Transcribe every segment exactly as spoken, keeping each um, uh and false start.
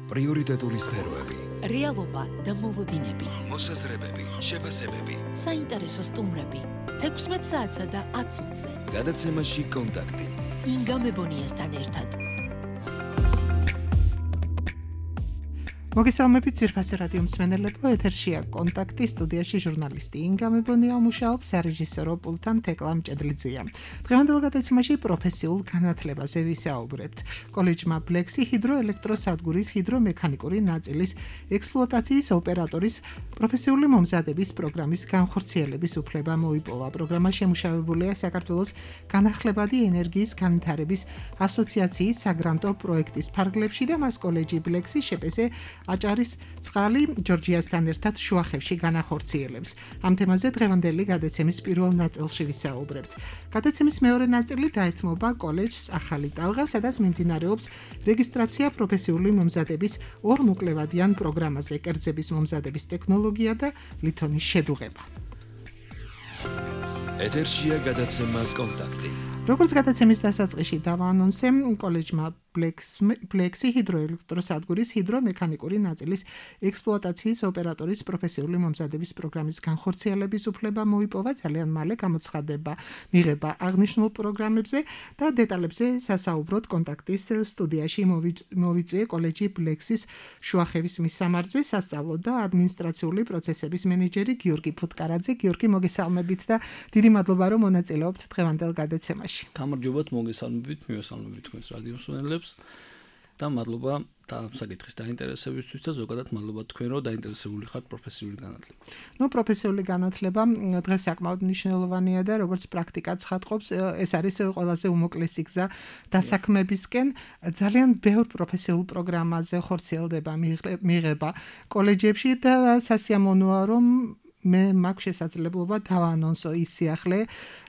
პრიორიტეტული სფეროები, რეალობა და მოლოდინები, მოსაზრებები, შეფასებები, საინტერესო სტუმრები, თექვსმეტ საათსა და ათ წუთზე. გადაცემაში კონტაქტი. ინგა მებონიასთან ერთად. მოგესალმებით ძვირფასი რადიო მსმენელებო, ეთერშია კონტაქტი, სტუდიაში ჟურნალისტი ინგა მებონია მუშაობს, სარეჟისორო პულტთან თეკლა მჭედლიძეა. დღევანდელ გადაცემაში პროფესიულ განათლებაზე ვისაუბრებთ. კოლეჯმა ბლექსი ჰიდროელექტროსადგურის ჰიდრომექანიკური ნაწილის ექსპლუატაციის ოპერატორის პროფესიული მომზადების პროგრამის განხორციელების უფლება მოიპოვა. პროგრამა შემუშავებულია საქართველოს განახლებადი ენერგიის განვითარების ასოციაციის საგრანტო პროექტის ფარგლებში და მას კოლეჯი ბლექსი შეპესე აჭარის წყალი ჯორჯიასთან ერთად შუახევში განახორციელებს. ამ თემაზე დღევანდელი გადაცემის პირველ ნაწილში ვისაუბრებთ. გადაცემის მეორე ნაწილი დაეთმობა კოლეჯს ახალი ტალღა, სადაც მიმდინარეობს რეგისტრაცია პროფესიული მომზადების ორ მოკლევადიან პროგრამაზე, კერძების მომზადების ტექნოლოგია და ლითონის შედუღება. ეთერშია გადაცემა კონტაქტი. როგორც გადაცემის დასაწყისში დავაანონსე, კოლეჯმა ბლექსი ჰიდროელექტროსადგურის ჰიდრომექანიკური ნაწილის ექსპლუატაციის ოპერატორის პროფესიული მომზადების პროგრამის განხორციელების უფლება მოიპოვა. ძალიან მალე გამოცხადება მიღება აღნიშნულ პროგრამებზე და დეტალებზე სასაუბროთ კონტაქტის სტუდიაში მოვიწვიე კოლეჯი ბლექსის შუახევის მისამართზე სასწავლო და ადმინისტრაციული პროცესების მენეჯერი გიორგი ფუტკარაძე. გიორგი, მოგესალმებით და დიდი მადლობა რომ მონაწილეობთ დღევანდელ გადაცემაში. გამარჯობათ, მოგესალმებით, მივესალმებით თქვენს რადიო მსმენელებს და მადლობა და საკითხის დაინტერესებისთვის და ზოგადად მადლობა თქვენ რომ დაინტერესებული ხართ პროფესიული განათლებით. ნუ პროფესიული განათლება დღეს საკმაოდ მნიშვნელოვანია და როგორც პრაქტიკაც ხატყობს, ეს არის ყველაზე უმოკლესი გზა დასაქმებისკენ. ძალიან ბევრ პროფესიულ პროგრამაზე ხორციელდება მიღება კოლეჯებში და სასიამოვნოა რომ მე მაქვს შესაძლებლობა დავაანონსო ის სიახლე,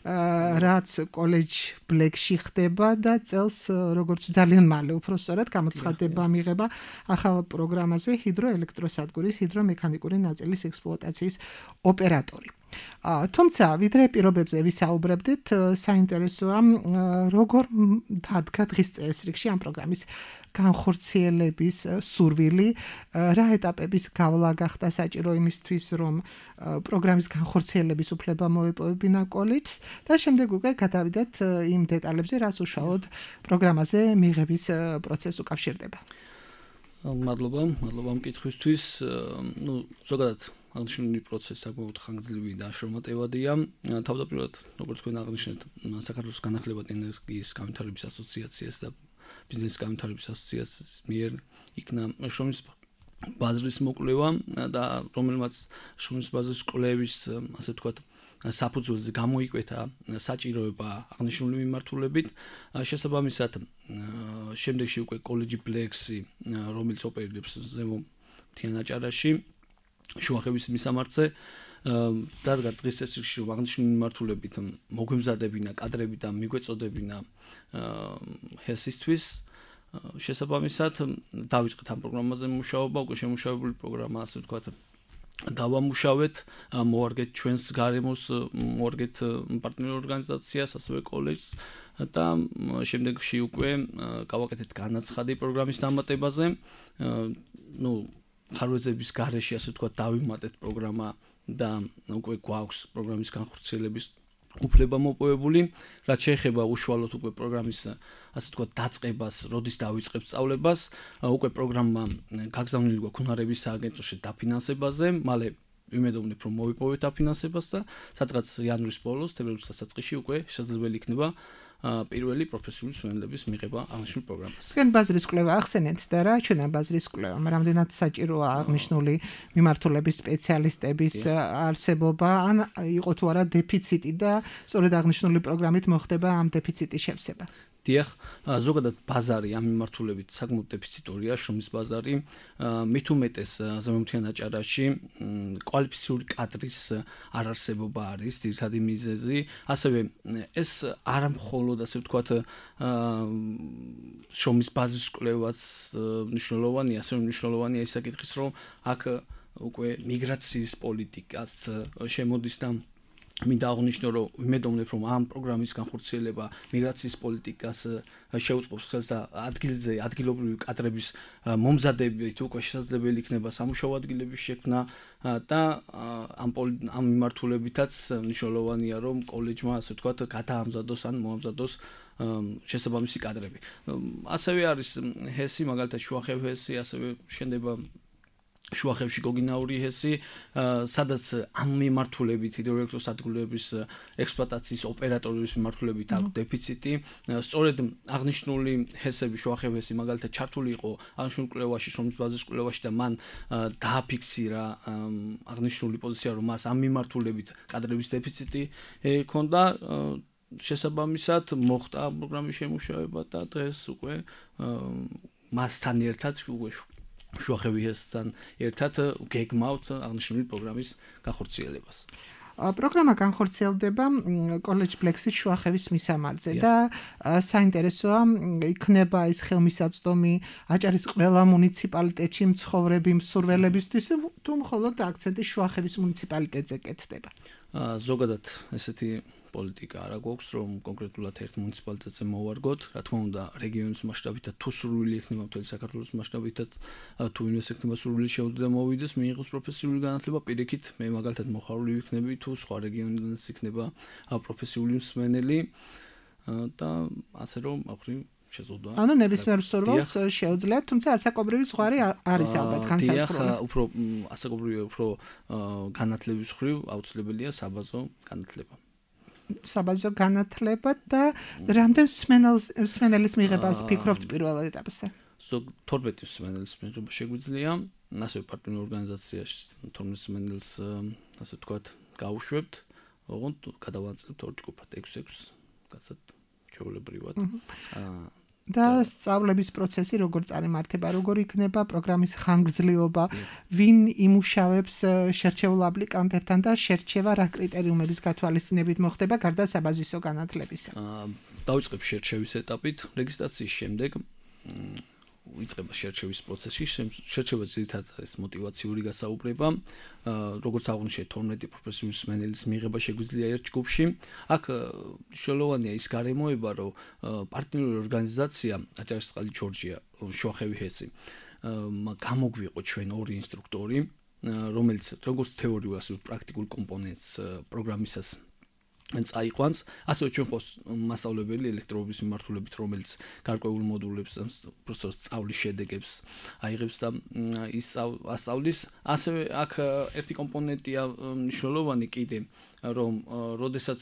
რაც კოლეჯ ბლექსში ხდება და წელს როგორც ძალიან მალე უფრო სწორად გამოცხადება მიღება ახალ პროგრამაზე ჰიდროელექტროსადგურის ჰიდრომექანიკური ნაწილის ექსპლუატაციის ოპერატორი. თუმცა ვიდრე პირობებზე ვისაუბრებდით, საინტერესოა როგორ დადგა დღის წესრიგში ამ პროგრამის განხორციელების სურვილი, რა ეტაპების გავლა გახდა საჭირო იმისთვის, რომ პროგრამის განხორციელების უფლება მოეპოვებინა კოლეჯს და შემდეგ უკვე გადავიდეთ იმ დეტალებზე, რაც უშუალოდ პროგრამაზე მიღების პროცესს უკავშირდება. მადლობა, მადლობა მკითხვისთვის. ნუ ზოგადად აღნიშნული პროცესი საკმაოდ ხანგრძლივი და შრომატევადია. თავდაპირველად, როგორც თქვენ აღნიშნეთ, საქართველოს განახლებადი ენერგიის განვითარების ასოციაციას და ბიზნეს განვითარების ასოციაციის მიერ იქნა შრომის ბაზრის მოკვლევა და რომელმაც შრომის ბაზრის კვლევის, ასე ვთქვათ, საფუძველზე გამოიკვეთა საჭიროება აღნიშნული მიმართულებით. შესაბამისად, შემდეგში უკვე კოლეჯი ბლექსი, რომელიც ოპერირებს ზემო მთიან აჭარაში, შუახევის მისამართზე, დადგა დღის წესრიგში, რომ აღნიშნული მიმართულებით მოგვემზადებინა კადრები და მიგვეწოდებინა ჰესისთვის. შესაბამისად, დავიწყეთ ამ პროგრამაზე მუშაობა, უკვე შემუშავებული პროგრამა, ასე ვთქვათ, დავამუშავეთ, მოვარგეთ ჩვენს გარემოს, მოვარგეთ პარტნიორ ორგანიზაციას, ასევე კოლეჯს და შემდეგში უკვე გავაკეთეთ განაცხადი პროგრამის დამატებაზე. ნუ ხარვეზების გარეშე, ასე ვთქვათ, დავიმატეთ პროგრამა და უკვე გვაქვს პროგრამის განხორციელების უფლება მოპოვებული, რაც შეეხება უშუალოდ უკვე პროგრამის, ასე ვთქვათ, დაწყებას, როდის დავიწყებ სწავლებას, უკვე პროგრამა გაგზავნილი გვაქვს უნარების სააგენტოში დაფინანსებაზე, მალე ვიმედოვნებ, რომ მოვიპოვეთ დაფინანსებას და სადღაც იანვრის ბოლოს, თებერვლის დასაწყისში უკვე შესაძლებელი იქნება პირველი პროფესიული მსმენელების მიღება აღნიშნულ პროგრამაზე. თქვენ ბაზრის კვლევა ახსენეთ და რა ჩვენა ბაზრის კვლევა, რამდენად საჭიროა აღნიშნული მიმართულების სპეციალისტების არსებობა, ან იყო თუ არა დეფიციტი და სწორედ აღნიშნული პროგრამით მოხდება ამ დეფიციტის შევსება. დიახ, ზოგადად ბაზარი ამ მიმართულებით საკმაოდ დეფიციტორია, შრომის ბაზარი, მით უმეტეს ზემო მთიან აჭარაში კვალიფიციური კადრის არარსებობა არის ძირითადი მიზეზი, ასევე ეს არა მხოლოდ, ასე ვთქვათ, შრომის ბაზრის კვლევაც მნიშვნელოვანია, ასევე მნიშვნელოვანია ის საკითხიც, რომ აქ უკვე მიგრაციის პოლიტიკაც შემოდის და მინდა აღნიშნო, რომ იმედოვნებ, რომ ამ პროგრამის განხორციელება მიგრაციის პოლიტიკას შეუწყობს ხელს და ადგილზე ადგილობრივი კადრების მომზადებით უკვე შესაძლებელი იქნება სამუშაო ადგილების შექმნა და ამ ამ მიმართულებითაც მნიშვნელოვანია, რომ კოლეჯმა ასე ვთქვათ გადაამზადოს ან მოამზადოს შესაბამისი კადრები. ასევე არის ჰესი, მაგალითად შუახევ ჰესი, ასევე შენდება შუახევში გოგინაური ჰესი, სადაც ამ მიმართულებით ჰიდროელექტროსადგურების ექსპლუატაციის ოპერატორების მიმართულებით აქვს დეფიციტი. სწორედ აღნიშნული ჰესები, შუახევ ჰესი მაგალითად ჩართული იყო აღნიშნულ კვლევაში, შრომის ბაზის კვლევაში და მან დააფიქსირა აღნიშნული პოზიცია, რომ მას ამ მიმართულებით კადრების დეფიციტი ჰქონდა. შესაბამისად მოხდა პროგრამის შემუშავება და დღეს უკვე მასთან ერთად უკვე შუახევი ჰესთან ერთად გეგმავთ აღნიშნული პროგრამის განხორციელებას. პროგრამა განხორციელდება კოლეჯ ბლექსის შუახევის მისამართზე და საინტერესოა იქნება ეს ხელმისაწვდომი აჭარის ყველა მუნიციპალიტეტში მცხოვრები მსურველებისთვის თუ მხოლოდ აქცენტი შუახევის მუნიციპალიტეტზე კეთდება. ზოგადად ესეთი პოლიტიკა არა გვაქვს, რომ კონკრეტულად ერთ მუნიციპალიტეტზე მოვარგოთ, რა თქმა უნდა, რეგიონის მასშტაბითაც თუ სურვილი ექნება მთელი საქართველოს მასშტაბითაც თუ ვინმეს ექნება სურვილი შეუძლია მოვიდეს, მიიღოს პროფესიული განათლება, პირიქით მე მაგალითად მოხარული ვიქნები, თუ სხვა რეგიონიდან იქნება პროფესიული მსმენელი და ასე რომ აღვრი შეზღუდვა. ანუ ნებისმიერ მსურველს შეუძლია, თუმცა ასაკობრივი ზღვარი არის ალბათ განსაზღვრული. დიახ, უფრო ასაკობრივი უფრო განათლების მხრივ აუცილებელია საბაზო განათლება. საბაზო განათლება და რამდენ მსმენელის მიღებას ფიქრობთ პირველ ეტაპზე? ზოგ თორმეტი მსმენელის მიღება შეგვიძლია, ასევე პარტნიორ ორგანიზაციაში თორმეტ მსმენელს ასე ვთქვათ გავუშვებთ, ოღონდ გადავანაწილებთ ორ ჯგუფად, ექვსი-ექვსი კაცად ჩვეულებრივად. და სწავლების პროცესი როგორ წარიმართება, როგორ იქნება პროგრამის ხანგრძლივობა, ვინ იმუშავებს შერჩეულ აპლიკანტებთან და შერჩევა რა კრიტერიუმების გათვალისწინებით მოხდება გარდა საბაზისო განათლებისა? დავიწყებ შერჩევის ეტაპით, რეგისტრაციის შემდეგ იწყება შერჩევის პროცესი, შერჩევა ძირითადად არის მოტივაციური გასაუბრება, როგორც აღნიშნე თორმეტი პროფესიული მსმენელის მიღება შეგვიძლია ერთ ჯგუფში. აქ მნიშვნელოვანია ის გარემოება, რომ პარტნიორი ორგანიზაცია აჭარისწყალი ჯორჯია, შუახევი ჰესი გამოგვიყო ჩვენ ორი ინსტრუქტორი, რომელიც როგორც თეორიულ, ასევე პრაქტიკულ კომპონენტს პროგრამისას წაიყვანს, ასევე ჩვენ ხოს მასწავლებელი ელექტროობის მიმართულებით, რომელიც გარკვეულ მოდულებს, პროცესორს სწავლის შედეგებს აიღებს და ის ასწავლის. ასევე აქ ერთი კომპონენტია მნიშვნელოვანი კიდე, რომ როდესაც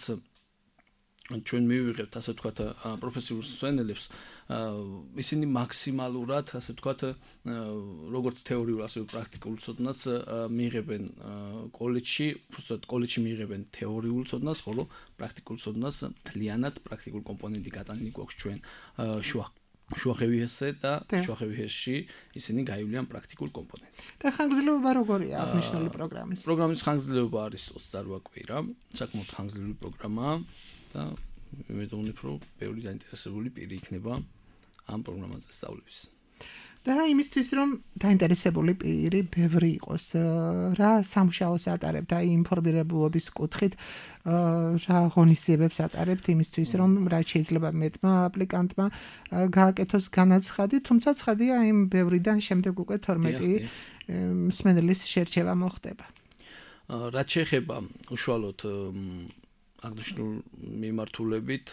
ჩვენ მივიღებთ, ასე ვთქვათ, პროფესიულ მსმენელებს, ისინი მაქსიმალურად, ასე ვთქვათ, როგორც თეორიულ, ასევე პრაქტიკულ ცოდნას მიიღებენ კოლეჯში, უბრალოდ კოლეჯში მიიღებენ თეორიულ ცოდნას, ხოლო პრაქტიკულ ცოდნას მთლიანად პრაქტიკულ კომპონენტი გატანილი გვაქვს ჩვენ შუა შუახევი ჰესზე და შუახევი ჰესში ისინი გაივლიან პრაქტიკულ კომპონენტს. და ხანგრძლივობა როგორია აღნიშნული პროგრამის? პროგრამის ხანგრძლივობა არის ოცდარვა კვირა, საკმაოდ ხანგრძლივი პროგრამაა და იმედოვნებ, რომ ბევრი დაინტერესებული პირი იქნება ამ პროგრამაზე სწავლების. და იმისთვის, რომ დაინტერესებული პირი ბევრი იყოს, რა სამუშაოს ატარებთ, აი ინფორმირებულობის კუთხით, რა ღონისძიებებს ატარებთ იმისთვის, რომ რა შეიძლება მეტმა აპლიკანტმა გააკეთოს განაცხადი, თუმცა ცხადია იმ ბევრიდან შემდეგ უკვე თორმეტი მსმენელის შერჩევა მოხდება. რაც შეეხება უშუალოდ აღნიშნულ მიმართულებით,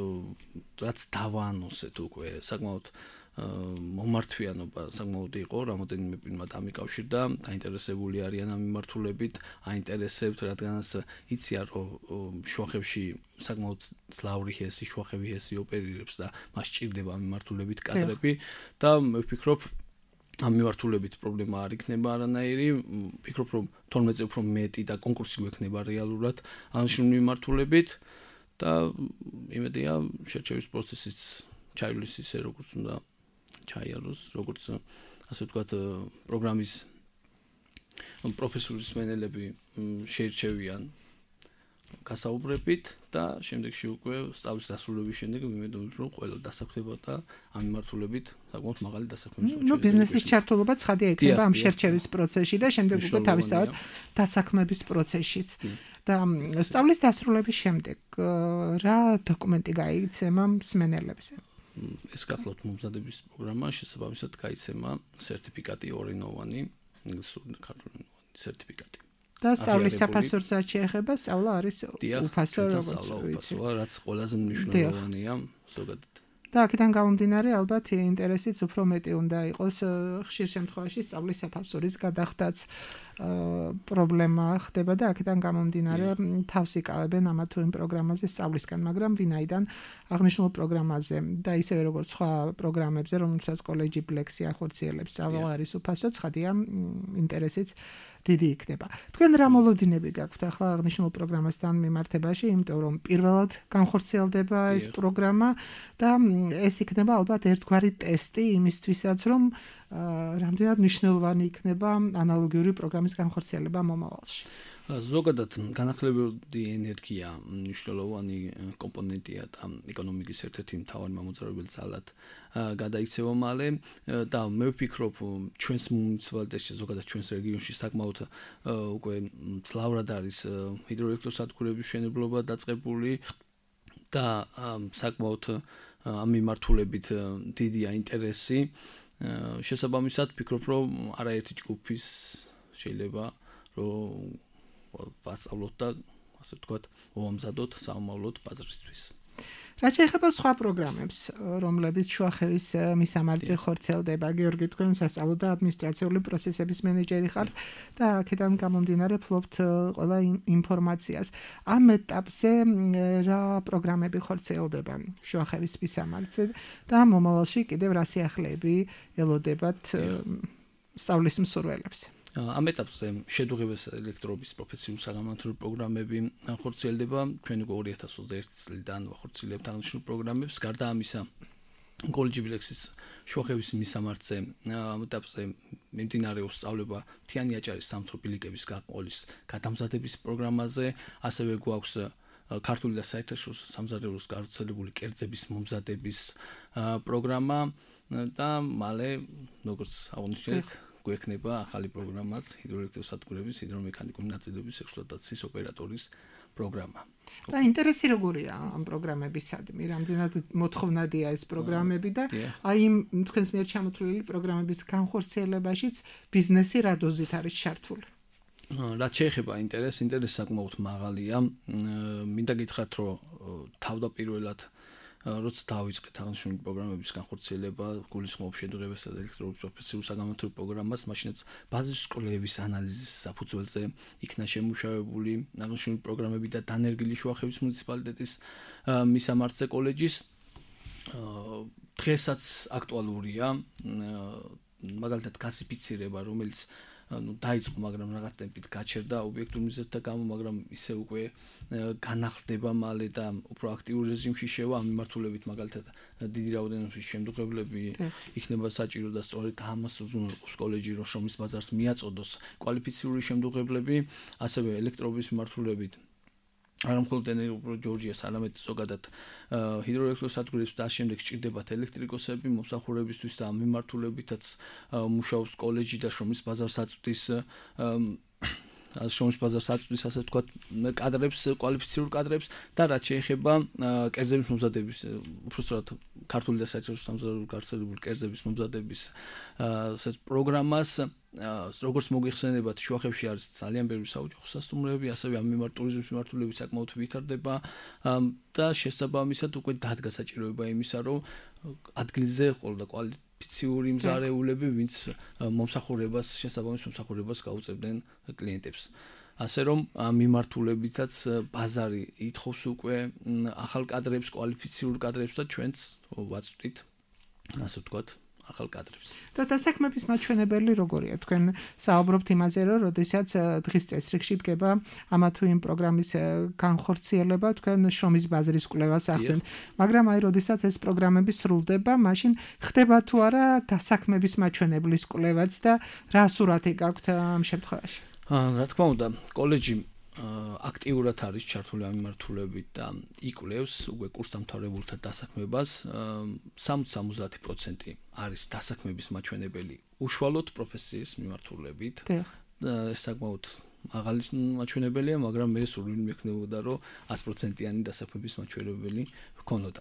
რაც დავაანონსეთ უკვე საკმაოდ მომართვიანობა საკმაოდ იყო, რამოდენიმე პირმა დამიკავშირდა, დაინტერესებული არიან ამ მიმართულებით, აინტერესებთ, რადგანაც იციან, რომ შუახევში საკმაოდ ძლავრი ჰესი, შუახევი ჰესი ოპერირებს და მას სჭირდება ამ მიმართულებით კადრები და მე ვფიქრობ, ამ მიმართულებით პრობლემა არ იქნება არანაირი, ვფიქრობ, რომ თორმეტზე უფრო მეტი და კონკურსი გვექნება რეალურად აღნიშნული მიმართულებით და იმედია შერჩევის პროცესიც ჩაივლის ისე როგორც უნდა ჩაიაროს, როგორც ასე ვთქვათ, პროგრამის პროფესიული მსმენელები შეირჩევიან გასაუბრებით და შემდეგში უკვე სწავლის დასრულების შემდეგ იმედოვნებ, რომ ყველა დასაქმება და ამ მიმართულებით საკმაოდ მაღალი დასაქმების ნუ ბიზნესის ჩართულობა ცხადია იქნება ამ შერჩევის პროცესში და შემდეგ უკვე თავისთავად დასაქმების პროცესშიც. და სწავლის დასრულების შემდეგ რა დოკუმენტი გაიცემა მსმენელებზე? ეს გახლავთ მომზადების პროგრამა, შესაბამისად გაიცემა სერტიფიკატი ორენოვანი, ინგლისური და ქართული სერტიფიკატი. და სწავლის საფასურსაც შეეხება, სწავლა არის უფასო, როგორც ვიცი. რაც ყველაზე მნიშვნელოვანია ზოგადად. და აქედან გამომდინარე, ალბათ ინტერესიც უფრო მეტი უნდა იყოს ხშირ შემთხვევაში სწავლის საფასურის გადახდაც პრობლემა ხდება და აქედან გამომდინარე თავს იკავებენ ამა თუ იმ პროგრამაზე სწავლისგან, მაგრამ ვინაიდან აღნიშნულ პროგრამაზე და ისევე როგორც სხვა პროგრამებზე, რომელსაც კოლეჯი ბლექსი ახორციელებს, სწავლა არის უფასო, ცხადია ინტერესიც დიდი იქნება. თქვენ რა მოლოდინები გაქვთ ახლა აღნიშნულ პროგრამასთან მიმართებაში, იმიტომ რომ პირველად განხორციელდება ეს პროგრამა და ეს იქნება ალბათ ერთგვარი ტესტი იმისთვისაც, რომ რამდენად მნიშვნელოვანი იქნება ანალოგიური პროგრამის განხორციელება მომავალში. ზოგადად განახლებადი ენერგია მნიშვნელოვანი კომპონენტია და ეკონომიკის ერთ-ერთი მთავარი მამოძრავებელი ძალად გადაიქცევა მალე და მე ვფიქრობ ჩვენს მუნიციპალიტეტში ზოგადად ჩვენს რეგიონში საკმაოდ უკვე მძლავრად არის ჰიდროელექტროსადგურების მშენებლობა დაწყებული და საკმაოდ ამ მიმართულებით დიდია ინტერესი. შესაბამისად ვფიქრობ რომ არაერთი ჯგუფის შეიძლება რომ ვასწავლოთ და ასე ვთქვათ, ვამზადოთ სამომავლოდ ბაზრისთვის. რაც შეეხება სხვა პროგრამებს, რომლებიც შუახევის მისამართზე ხორციელდება, გიორგი, თქვენ სასწავლო და ადმინისტრაციული პროცესების მენეჯერი ხართ და აქედან გამომდინარე ფლობთ ყველა ინფორმაციას. ამ ეტაპზე რა პროგრამები ხორციელდება შუახევის მისამართზე და მომავალში კიდევ რა სიახლეები ელოდებათ სწავლის მსურველებს? ამ ეტაპზე შედუღების ელექტრობის პროფესიული საგანმანათლებლო პროგრამები ხორციელდება. ჩვენ უკვე ორი ათას ოცდაერთი წლიდან ვახორციელებთ აღნიშნულ პროგრამებს. გარდა ამისა, კოლეჯი ბლექსის შუახევის მისამართზე ამ ეტაპზე მიმდინარეობს სწავლება მთიანი აჭარის სამთო ბილიკების გაყოლის გადამზადების პროგრამაზე, ასევე გვაქვს ქართული და საერთაშორისო სამზარეულოს გავრცელებული კერძების მომზადების პროგრამა და მალე, როგორც აღნიშნეთ, გვექნება ახალი პროგრამაც ჰიდროელექტროსადგურების ჰიდრომექანიკური ნაწილების ექსპლუატაციის ოპერატორის პროგრამა. და ინტერესი როგორია ამ პროგრამებისადმი? რამდენად მოთხოვნადია ეს პროგრამები და აი იმ თქვენს მიერ ჩამოთვლილი პროგრამების განხორციელებაშიც ბიზნესი რა დოზით არის ჩართული? რაც შეეხება ინტერესს, ინტერესი საკმაოდ მაღალია. მინდა გითხრათ, რომ თავდაპირველად როცა დავიწყეთ აღნიშნული პროგრამების განხორციელება, გულისხმობ შედუღებასა და ელექტრობის პროფესიულ საგანმანათლებლო პროგრამას, მაშინაც ბაზრის სკოლების ანალიზის საფუძველზე იქნა შემუშავებული აღნიშნული პროგრამები და დანერგილი შუახევის მუნიციპალიტეტის მისამართზე კოლეჯის. დღესაც აქტუალურია მაგალითად გასიფიცირება, რომელიც ну დაიწყო, მაგრამ რაღაც ტემპით გაჩერდა ობიექტურ მიზეზთა გამო, მაგრამ ისე უკვე განახლდება მალე და უფრო აქტიურ რეჟიმში შევა. ამ მიმართულებით მაგალითად დიდი რაოდენობის შემდგრებლები იქნება საჭირო და სწორედ ამას უზრუნველყოფს კოლეჯი, რომ შრომის ბაზარს მიაწოდოს კვალიფიციური შემდგრებლები, ასევე ელექტრობის მიმართულებით არა მხოლოდ ენერგო ჯორჯიას, არამედ ზოგადად ჰიდროელექტროსადგურებს და შემდეგ სჭირდებათ ელექტრიკოსები მომსახურებისთვის და ამ მიმართულებითაც მუშაობს კოლეჯი და შრომის ბაზარს აწვდის შრომის ბაზარს აწვდის ასე ვთქვათ კადრებს, კვალიფიციურ კადრებს და რაც შეეხება კერძების მომზადების, უბრალოდ ქართული და საერთაშორისო სამზარეულოს გავრცელებული კერძების მომზადების ასეთ პროგრამას, როგორც მოგიხსენებათ, შუახევში არის ძალიან ბევრი საოჯახო სასტუმროები, ასევე ამ მიმართ ტურიზმის მიმართულებით საკმაოდ ვითარდება და შესაბამისად უკვე დადგა საჭიროება იმისა, რომ ადგილზე ყოლოდა კვალიფიციური მზარეულები, ვინც მომსახურებას, შესაბამის მომსახურებას გაუწევდნენ კლიენტებს. ასე რომ ამ მიმართულებითაც ბაზარი ითხოვს უკვე ახალ კადრებს, კვალიფიციურ კადრებს და ჩვენც ვაწვდით, ასე ვთქვათ, ახალ კადრებს. და დასაქმების მაჩვენებელი როგორია? თქვენ საუბრობთ იმაზე, რომ როდესაც დღის წესრიგში დგება ამა თუ იმ პროგრამის განხორციელება, თქვენ შრომის ბაზრის კვლევას ახდენთ. მაგრამ აი როდესაც ეს პროგრამები სრულდება, მაშინ ხდება თუ არა დასაქმების მაჩვენებლის კვლევაც და რა სურათი გაქვთ ამ შემთხვევაში? რა თქმა უნდა, კოლეჯი აქტიურად არის ჩართული ამ მიმართულებით და იკვლევს უკვე კურსდამთავრებულთა დასაქმებას. სამოცდა პროცენტი არის დასაქმების მაჩვენებელი უშუალოდ პროფესიის მიმართულებით. ეს საკმაოდ მაღალი მაჩვენებელია, მაგრამ მე სულ ვინმე ექნებოდა, რომ ას პროცენტიანი დასაქმების მაჩვენებელი ჰქონოდა.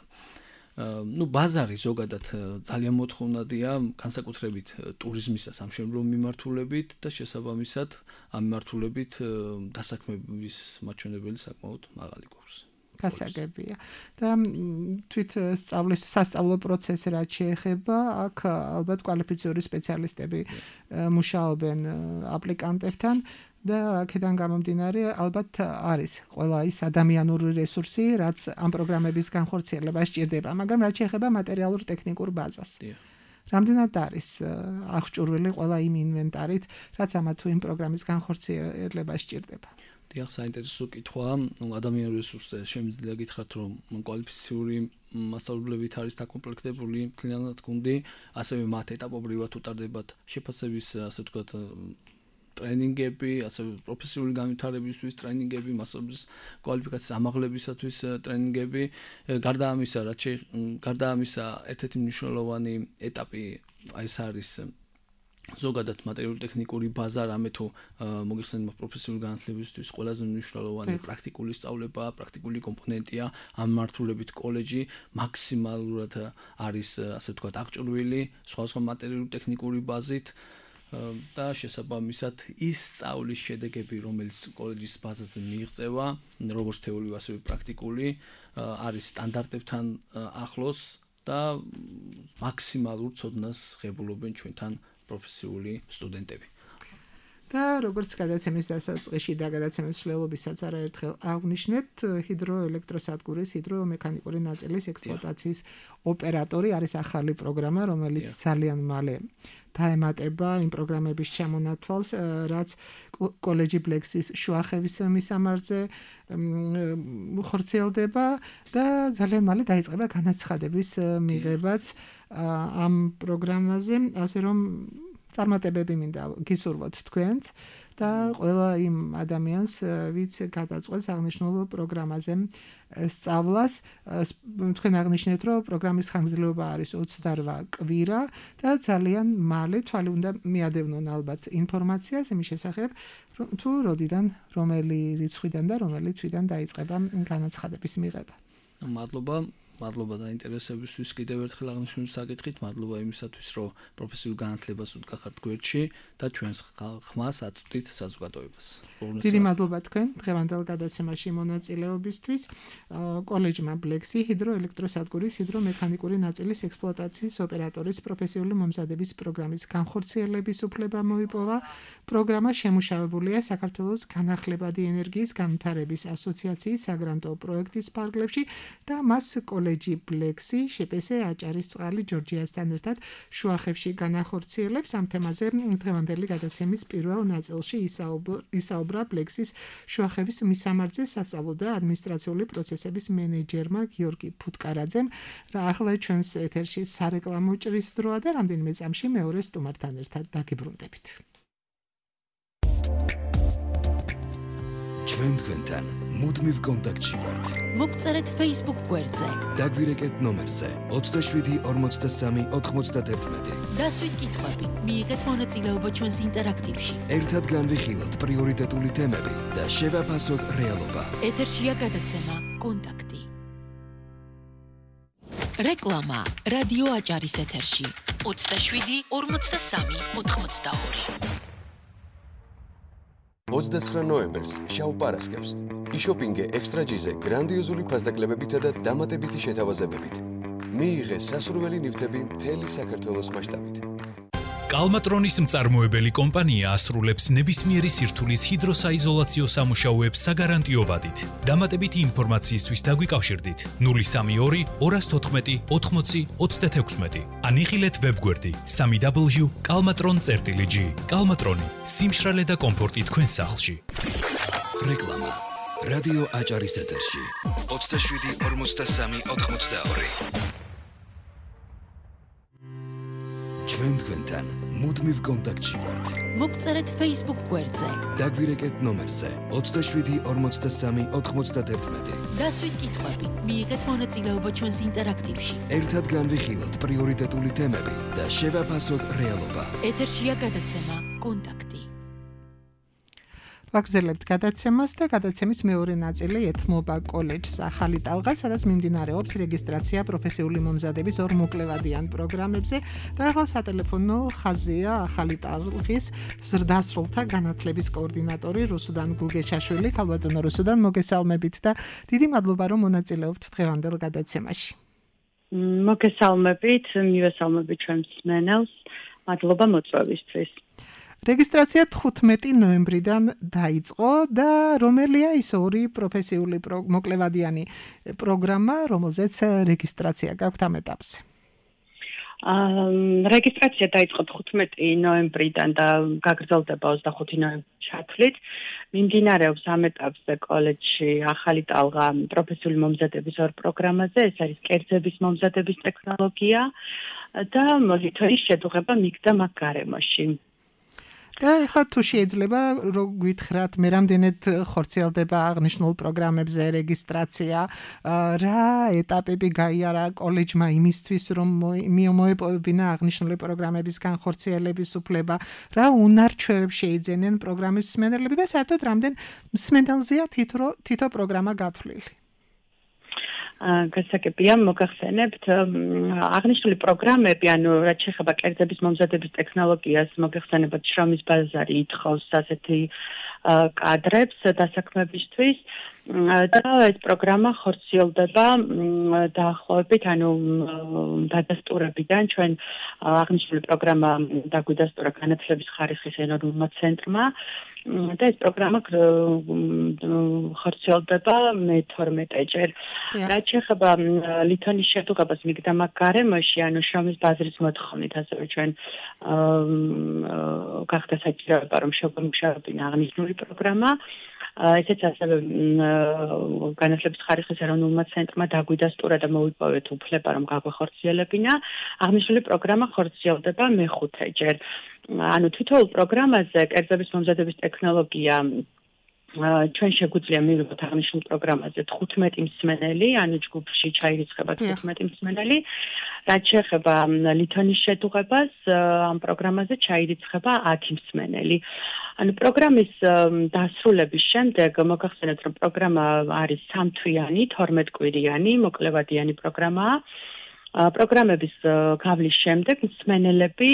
ну ბაზარი ზოგადად ძალიან მოთხოვნადია განსაკუთრებით ტურიზმისას ამ შემდგომ მიმართულებით და შესაბამისად ამ მიმართულებით დასაქმების მაჩვენებელი საკმაოდ მაღალი გვაქვს. გასაგებია. და თვით სწავლის სასწავლო პროცესი რაც შეეხება, აქ ალბათ კვალიფიციური სპეციალისტები მუშაობენ აპლიკანტებთან და აქედან გამომდინარე ალბათ არის ყველა ის ადამიანური რესურსი, რაც ამ პროგრამების განხორციელებას სჭირდება, მაგრამ რაც შეეხება მატერიალურ ტექნიკურ ბაზას. რამდენად არის აღჭურვილი ყველა იმ ინვენტარით, რაც ამა თუ იმ პროგრამის განხორციელებას სჭირდება? დიახ, საინტერესო კითხვაა. ადამიანური რესურსზე შემიძლია გითხრათ, რომ კვალიფიციური მასწავლებლებით არის დაკომპლექტებული მთლიანად გუნდი, ასევე მათ ეტაპობრივად უტარდებათ შეფასების, ასე ვთქვათ, ტრენინგები, ასევე პროფესიული განვითარებისთვის ტრენინგები, მასწავლებლის კვალიფიკაციის ამაღლებისათვის ტრენინგები. გარდა ამისა, რაც გარდა ამისა, ერთ-ერთი მნიშვნელოვანი ეტაპი ეს არის ზოგადად მატერიალური ტექნიკური ბაზა, რამე თუ მოგიხსენებათ პროფესიული განათლებისთვის ყველაზე მნიშვნელოვანი პრაქტიკული სწავლება, პრაქტიკული კომპონენტია, ამ მართულებით კოლეჯი მაქსიმალურად არის, ასე ვთქვათ, აღჭურვილი სხვადასხვა მატერიალური ტექნიკური ბაზით. და შესაბამისად ის სწავლის შედეგები, რომელიც კოლეჯის ბაზაზე მიიღწევა, როგორც თეორიული, ასევე პრაქტიკული, არის სტანდარტებთან ახლოს და მაქსიმალურ ცოდნას ღებულობენ ჩვენთან პროფესიული სტუდენტები. და როგორც გადაცემის დასაწყისში და გადაცემის მსვლელობისაც არაერთხელ აღნიშნეთ, ჰიდროელექტროსადგურის ჰიდრომექანიკური ნაწილის ექსპლუატაციის ოპერატორი არის ახალი პროგრამა, რომელიც ძალიან მალე დაემატება იმ პროგრამების ჩამონათვალს, რაც კოლეჯი ბლექსის შუახევის მისამართზე ხორციელდება და ძალიან მალე დაიწყება განაცხადების მიღებაც ამ პროგრამაზე, ასე რომ წარმატებები მინდა გისურვოთ თქვენც და ყველა იმ ადამიანს, ვინც გადაწყვეტს აღნიშნულ პროგრამაზე სწავლას. თქვენ აღნიშნეთ, რომ პროგრამის ხანგრძლივობა არის ოცდარვა კვირა და ძალიან მალე თვალი უნდა მიადევნონ ალბათ ინფორმაციას იმის შესახებ, თუ როდიდან, რომელი რიცხვიდან და რომელი თვიდან დაიწყება განაცხადების მიღება. მადლობა. მადლობა დაინტერესებისთვის კიდევ ერთხელ აღნიშნული საკითხით, მადლობა იმისათვის, რომ პროფესიულ განათლებას უდგახართ გვერდში და ჩვენს ხმას აწვდით საზოგადოებას. დიდი მადლობა თქვენ დღევანდელ გადაცემაში მონაწილეობისთვის. კოლეჯმა ბლექსი ჰიდროელექტროსადგურის ჰიდრომექანიკური ნაწილის ექსპლუატაციის ოპერატორის პროფესიული მომზადების პროგრამის განხორციელების უფლება მოიპოვა. პროგრამა შემუშავებულია საქართველოს განახლებადი ენერგიის განვითარების ასოციაციის საგრანტო პროექტის ფარგლებში და მას კოლეჯი ბლექსი, შეპესე აჭარისწყალი ჯორჯიასთან ერთად შუახევში განახორციელებს. ამ თემაზე დღევანდელი გადაცემის პირველ ნაწილში ისაუბრა ბლექსის შუახევის მისამართზე სასწავლო და ადმინისტრაციული პროცესების მენეჯერმა გიორგი ფუტკარაძემ. რა ახლა ჩვენს ეთერში სარეკლამო ჭრის დროა და რამდენიმე წამში მეორე სტუმართან ერთად დაგიბრუნდებით. ჩვენ თქვენთან მუდმივ კონტაქტში ვართ. მოგწერეთ Facebook გვერდზე. დაგვირეკეთ ნომერზე ოცდაშვიდი ორმოცდასამი ოთხმოცდაათი. დასვით კითხვები, მიიღეთ მონაწილეობა ჩვენს ინტერაქტივში. ერთად განვიხილოთ პრიორიტეტული თემები და შევაფასოთ რეალობა. ეთერშია გადაცემა კონტაქტი. რეკლამა რადიო აჭარის ეთერში ოცდაშვიდი ორმოცდასამი ოთხმოცდაორი. ოცდაცხრა ნოემბერს შავ პარასკევს იშოპინგე ექსტრაჯიზე გრანდიოზული ფასდაკლებებითა და დამატებითი შეთავაზებებით. მიიღე სასურველი ნივთები მთელი საქართველოს მასშტაბით. კალმატრონის მწარმოებელი კომპანია ასრულებს ნებისმიერი სირთულის ჰიდროსაიზოლაციო სამუშაოებს საგარანტიო ვადით. დამატებითი ინფორმაციისთვის დაგვიკავშირდით ნული სამი ორი ორას თოთხმეტი ოთხმოცი ოცდათექვსმეტი. ან იხილეთ ვებგვერდი სამი დაბლიუ კალმატრონ წერტილი ჯი. კალმატრონი, სიმშრალე და კომფორტი თქვენ სახლში. რეკლამა რადიო აჭარის ეთერში ოცდაშვიდი ორმოცდასამი ოთხმოცდაორი. ჩვენ თქვენთან მუდმივ კონტაქტში ვართ. მოგწერეთ Facebook გვერდზე. დაგვირეკეთ ნომერზე ოცდაშვიდი ორმოცდასამი ოთხმოცდაათი. დასვით კითხვები, მიიღეთ მონაწილეობა ჩვენს ინტერაქტივში. ერთად განვიხილოთ პრიორიტეტული თემები და შევაფასოთ რეალობა. ეთერშია გადაცემა კონტაქტი. ვაგრძელებთ გადაცემას და გადაცემის მეორე ნაწილი ეთმობა კოლეჯს ახალი ტალღა, სადაც მიმდინარეობს რეგისტრაცია პროფესიული მომზადების ორ მოკლევადიან პროგრამებზე და ახლა სატელეფონო ხაზია ახალი ტალღის ზრდასრულთა განათლების კოორდინატორი რუსუდან გუგეჩაშვილი. ქალბატონო რუსუდან, მოგესალმებით და დიდი მადლობა რომ მონაწილეობთ დღევანდელ გადაცემაში. მოგესალმებით, მივესალმებით ჩვენს მსმენელს. მადლობა მოწვევისთვის. რეგისტრაცია თხუთმეტი ნოემბრიდან დაიწყო და რომელია ის ორი პროფესიული მოკლევადიანი პროგრამა, რომელზეც რეგისტრაცია გაქვთ ამ ეტაპზე? რეგისტრაცია დაიწყო თხუთმეტი ნოემბრიდან და გაგრძელდება ოცდახუთი ნოემბრის ჩათვლით. მიმდინარეობს ამ ეტაპზე კოლეჯში ახალი ტალღა პროფესიული მომზადების ორ პროგრამაზე, ეს არის კერძების მომზადების ტექნოლოგია და ლითონის შედუღება მიგდა მაგ გარემოში. და ახლა თუ შეიძლება რომ გითხრათ მე რამდენად ხორციელდება აღნიშნულ პროგრამებზე რეგისტრაცია, რა ეტაპები გაიარა კოლეჯმა იმისთვის რომ მოეპოვებინა აღნიშნული პროგრამების განხორციელების უფლება, რა უნარჩვევებს შეიძენენ პროგრამის მსმენელები და საერთოდ რამდენ მსმენელზეა თითო თითო პროგრამა გათვლილი? გასაგებია მოგახსენებთ აღნიშნული პროგრამები, ანუ რაც შეეხება კერძების მომზადების ტექნოლოგიას, მოგახსენებთ შრომის ბაზარი ითხოვს ასეთი კადრებს დასაქმებისთვის და ეს პროგრამა ხორციელდება დაახლოებით, ანუ დადასტურებიდან ჩვენ აღნიშნული პროგრამა დაგვიდასტურა განათლების ხარისხის ენერგიულმა ცენტრმა და ეს პროგრამა ხორციელდება მეთორმეტეჯერ. რაც შეეხება ლითონის შედუღებას მიგდა მაგ გარემოში, ანუ შრომის ბაზრის მოთხოვნით, ასევე ჩვენ გახდა საჭიროება რომ შეგვემუშავებინა აღნიშნული პროგრამა. ესეც ასევე განათლების ხარისხის ეროვნულმა ცენტრმა დაგვიდასტურა და მოვიპოვეთ უფლება რომ გაგვეხორციელებინა. აღნიშნული პროგრამა ხორციელდება მეხუთეჯერ. ანუ თითოეულ პროგრამაზე კერძების მომზადების ტექნოლოგია ჩვენ შეგვიძლია მივიღოთ აღნიშნულ პროგრამაზე თხუთმეტი მსმენელი, ანუ ჯგუფში ჩაირიცხება თხუთმეტი მსმენელი. რაც შეეხება ლითონის შედუღებას, ამ პროგრამაზე ჩაირიცხება ათი მსმენელი. ანუ პროგრამის დასრულების შემდეგ მოგახსენებთ, რომ პროგრამა არის სამთვიანი, თორმეტკვირიანი, მოკლევადიანი პროგრამაა. პროგრამების გავლის შემდეგ მსმენელები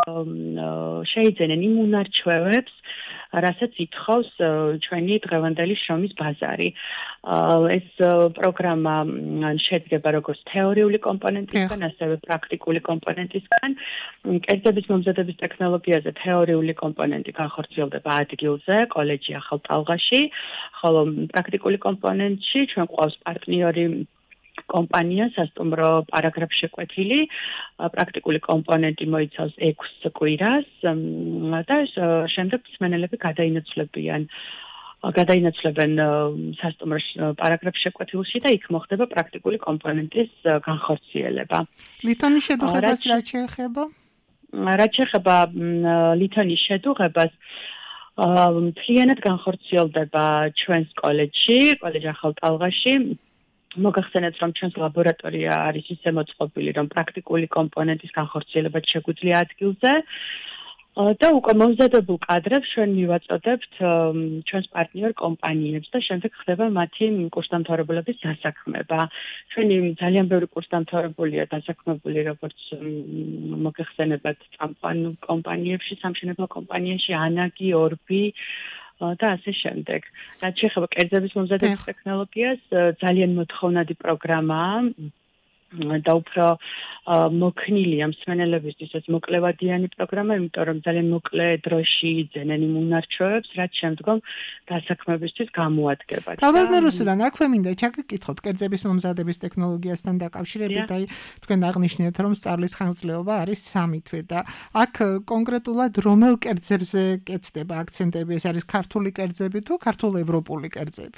შეიძენენ იმ უნარჩვევებს, რასაც ითხოვს ჩვენი დღევანდელი შრომის ბაზარი. ეს პროგრამა შედგება როგორც თეორიული კომპონენტისგან, ასევე პრაქტიკული კომპონენტისგან. კერძების მომზადების ტექნოლოგიაზე თეორიული კომპონენტი განხორციელდება ადგილზე, კოლეჯი ახალ ტალღაში, ხოლო პრაქტიკული კომპონენტში ჩვენ გვყავს პარტნიორი კომპანია სასტუმრო პარაგრაფ შეკვეთილი. პრაქტიკული კომპონენტი მოიცავს ექვს კვირას და შემდეგ მსმენელები გადაინაცვლებიან გადაინაცვლებენ სასტუმრო პარაგრაფ შეკვეთილში და იქ მოხდება პრაქტიკული კომპონენტის განხორციელება. ლითონის შედუღებას რა შეეხება? რაც შეეხება ლითონის შედუღებას, მთლიანად განხორციელდება ჩვენს კოლეჯში, კოლეჯ ახალ ტალღაში. მოგახსენებთ, რომ ჩვენს ლაბორატორია არის ისე მოწყობილი, რომ პრაქტიკული კომპონენტის განხორციელება შეგვიძლია ადგილზე და უკვე მომზადებულ კადრებს ჩვენ მივაწოდებთ ჩვენს პარტნიორ კომპანიებს და შემდეგ ხდება მათი კურსდამთავრებულების დასაქმება. ჩვენი ძალიან ბევრი კურსდამთავრებულია დასაქმებული, როგორც მოგახსენებთ წამყვან კომპანიებში, სამშენებლო კომპანიაში, ანაგი, ორბი და ასე შემდეგ. რაც შეეხება კერძების მომზადების ტექნოლოგიას, ძალიან მოთხოვნადი პროგრამაა და უფრო მოქნილია მსმენელებისთვის ეს მოკლევადიანი პროგრამა, იმიტომ რომ ძალიან მოკლე დროში იძენენ იმ უნარჩვევებს, რაც შემდგომ დასაქმებისთვის გამოადგებათ. ქალბატონო რუსუდან, აქვე მინდა ჩაგეკითხოთ კერძების მომზადების ტექნოლოგიასთან დაკავშირებით, აი თქვენ აღნიშნეთ, რომ სწავლის ხანგრძლივობა არის სამი თვე და აქ კონკრეტულად რომელ კერძებზე კეთდება აქცენტები, ეს არის ქართული კერძები თუ ქართულ-ევროპული კერძები?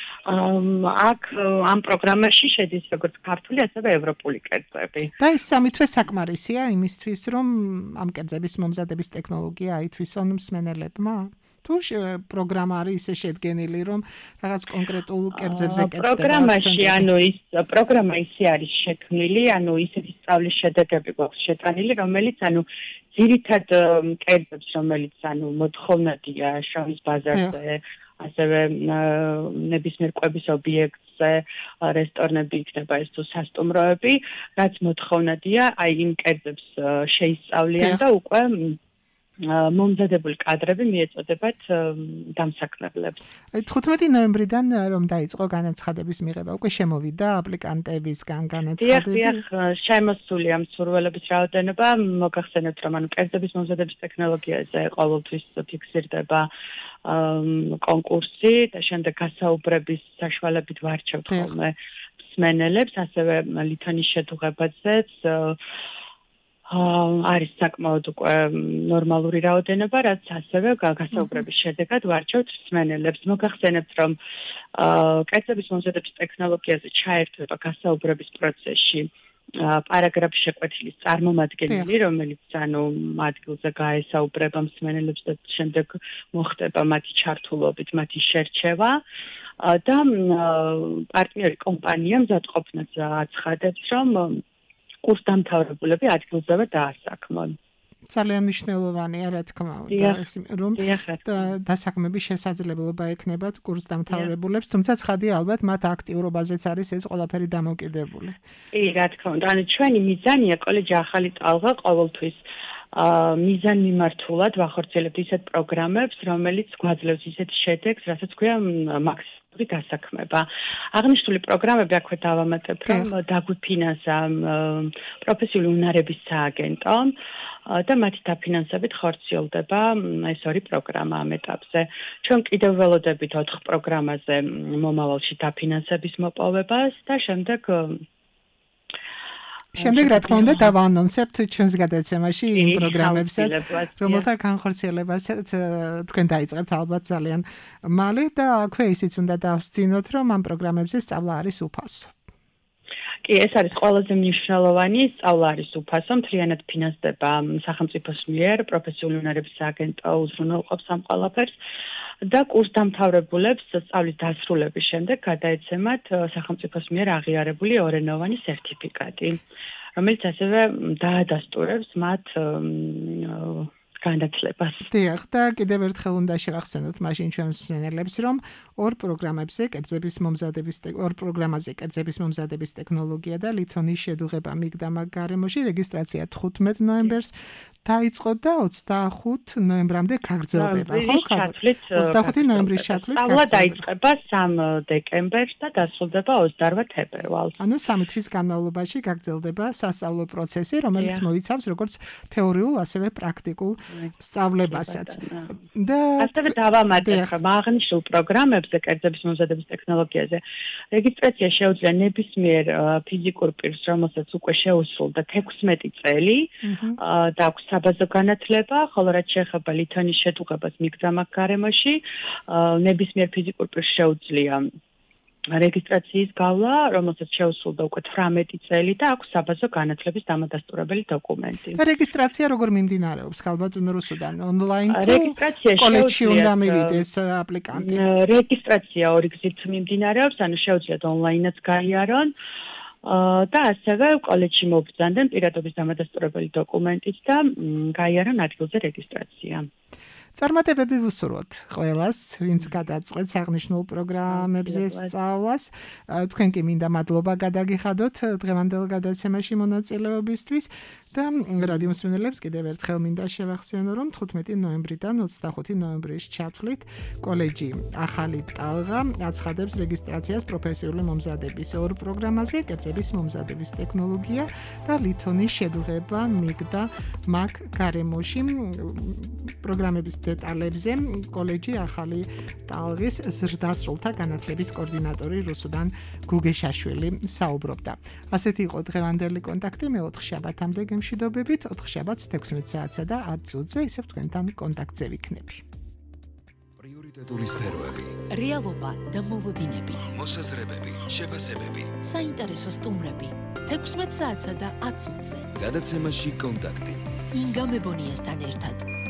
აქ ამ პროგრამაში შედის როგორც ქართული, ასევე ევროპული კერძები. და ეს სამი თვე საკმარისია იმისთვის, რომ ამ კერძების მომზადების ტექნოლოგია აითვისონ მსმენელებმა? თუ პროგრამა არის ისე შედგენილი, რომ რაღაც კონკრეტულ კერძებზე კეთდება. პროგრამაში, ანუ ის პროგრამა ისე არის შექმნილი, ანუ ისეთი სწავლის შედეგები გვაქვს შეტანილი, რომელიც ანუ ძირითად კერძებს, რომელიც ანუ მოთხოვნადია შრომის ბაზარზე, ასევე ნებისმიერ კვების ობიექტზე, რესტორნები იქნება ეს თუ სასტუმროები, რაც მოთხოვნადია, აი იმ კერძებს შეისწავლიან და უკვე მომზადებული კადრები მიეწოდებათ დამსაქმებლებს. თხუთმეტი ნოემბრიდან რომ დაიწყო განაცხადების მიღება, უკვე შემოვიდა აპლიკანტებისგან განაცხადები? დიახ, დიახ, შემოსულია მსურველების რაოდენობა, მოგახსენებთ რომ ანუ კერძების მომზადების ტექნოლოგიაზე ყოველთვის ფიქსირდება კონკურსი და შემდეგ გასაუბრების საშუალებით ვარჩევთ ხოლმე მსმენელებს, ასევე ლითონის შედუღებაზეც არის საკმაოდ უკვე ნორმალური რაოდენობა, რაც ასევე გასაუბრების შედეგად ვარჩევთ მსმენელებს. მოგახსენებთ, რომ კერძების მომზადების ტექნოლოგიაზე ჩაერთვება გასაუბრების პროცესში პარაგრაფი შეკვეთილის წარმომადგენელი, რომელიც ანუ ადგილზე გაესაუბრება მსმენელებს და შემდეგ მოხდება მათი ჩართულობით, მათი შერჩევა და პარტნიორი კომპანია მზადყოფნად აცხადებს, რომ კურსდამთავრებულები ადგილზევე დაასაქმონ. ძალიან მნიშვნელოვანია, რა თქმა უნდა, რომ დასაქმების შესაძლებლობა ექნებათ კურსდამთავრებულებს, თუმცა ცხადია ალბათ მათ აქტიურობაზეც არის ეს ყველაფერი დამოკიდებული. კი, რა თქმა უნდა, ანუ ჩვენი მიზანია კოლეჯი ახალი ტალღა ყოველთვის მიზან მიმართულად ვახორციელებთ ისეთ პროგრამებს, რომელიც გვაძლევს ისეთ შედეგს, რასაც ქვია მაქსიმალური დასაქმება. აღნიშნული პროგრამები აქვე დავამატებ, რომ დაგვიფინანსა პროფესიული უნარების სააგენტო და მათი დაფინანსებით ხორციელდება ეს ორი პროგრამა ამ ეტაპზე. ჩვენ კიდევ ველოდებით ოთხ პროგრამაზე მომავალში დაფინანსების მოპოვებას და შემდეგ შემდეგ რა თქმა უნდა დავაანონსებთ ჩვენს გადაცემაში იმ პროგრამებსაც, რომელთა განხორციელებასაც თქვენ დაიწყებთ ალბათ ძალიან მალე და აქვე ისიც უნდა დავსწინოთ, რომ ამ პროგრამებზე სწავლა არის უფასო. კი, ეს არის ყველაზე მნიშვნელოვანი, სწავლა არის უფასო, მთლიანად ფინანსდება სახელმწიფოს მიერ, პროფესიული უნარების სააგენტო უზრუნველყოფს ამ ყველაფერს. და კურსდამთავრებულებს სწავლის დასრულების შემდეგ გადაეცემათ სახელმწიფოს მიერ აღიარებული ორენოვანი სერტიფიკატი, რომელიც ასევე დაადასტურებს მათ განათლებას. დიახ, და კიდევ ერთხელ უნდა შევახსენოთ მაშინ ჩვენს მსმენელებს, რომ ორ პროგრამებზე კერძების მომზადების ორ პროგრამაზე კერძების მომზადების ტექნოლოგია და ლითონის შედუღება მიგდამა გარემოში რეგისტრაცია თხუთმეტ ნოემბერს დაიწყო და ოცდახუთ ნოემბრამდე გაგრძელდება, ხო? ოცდახუთი ნოემბრის ჩათვლით სწავლა დაიწყება სამ დეკემბერს და დასრულდება ოცდაორ თებერვალს. ანუ სამი თვის განმავლობაში გაგრძელდება სასწავლო პროცესი, რომელიც მოიცავს როგორც თეორიულ, ასევე პრაქტიკულ სწავლებასაც. და ასევე დავამატებ, რომ აღნიშნულ პროგრამებზე კერძების მომზადების ტექნოლოგიაზე რეგისტრაცია შეუძლია ნებისმიერ ფიზიკურ პირს, რომელსაც უკვე შეუსრულდა თექვსმეტი წელი და აქვს საბაზო განათლება, ხოლო რაც შეეხება ლითონის შედუღებას მიგდამაკ გარემოში, ნებისმიერ ფიზიკურ პირს შეუძლია რეგისტრაციის გავლა, რომელსაც შეუსრულდა უკვე თვრამეტი წელი და აქვს საბაზო განათლების დამადასტურებელი დოკუმენტი. რეგისტრაცია როგორ მიმდინარეობს? ხალბატონ რუსუდან ონლაინ თუ კოლეჯში უნდა მივიდეს აპლიკანტი? რეგისტრაცია ორი გზით მიმდინარეობს, ანუ შეუძლიათ ონლაინაც გაიარონ და ასევე კოლეჯში მობრძანდნენ პირადობის დამადასტურებელი დოკუმენტით და გაიარონ ადგილზე რეგისტრაცია. წარმატებები ვუსურვოთ ყველას, ვინც გადაწყვეტს აღნიშნულ პროგრამებზე სწავლას. თქვენ კი მინდა მადლობა გადაგიხადოთ დღევანდელ გადაცემაში მონაწილეობისთვის და რადიო მსმენელებს კიდევ ერთხელ მინდა შევახსენო, რომ თხუთმეტი ნოემბრიდან ოცდახუთი ნოემბრის ჩათვლით კოლეჯი ახალი ტალღა აცხადებს რეგისტრაციას პროფესიული მომზადების ორ პროგრამაზე, კერძების მომზადების ტექნოლოგია და ლითონის შედუღება მიგდა მაკ გარემოში. პროგრამების დეტალებზე კოლეჯი ახალი ტალღის ზრდასრულთა განათლების კოორდინატორი რუსუდან გუგეშაშვილი საუბრობდა. ასეთი იყო დღევანდელი კონტაქტი, მე ოთხ შაბათამდე გემშვიდობებით, ოთხ შაბათს თექვსმეტ საათსა და ათ წუთზე ისევ თქვენთან კონტაქტზე ვიქნები. პრიორიტეტული სფეროები, რეალობა და მოლოდინები, მოსაზრებები, შეფასებები, საინტერესო სტუმრები, თექვსმეტ საათსა და ათ წუთზე. გადაცემაში კონტაქტი. ინგა მებონიასთან ერთად.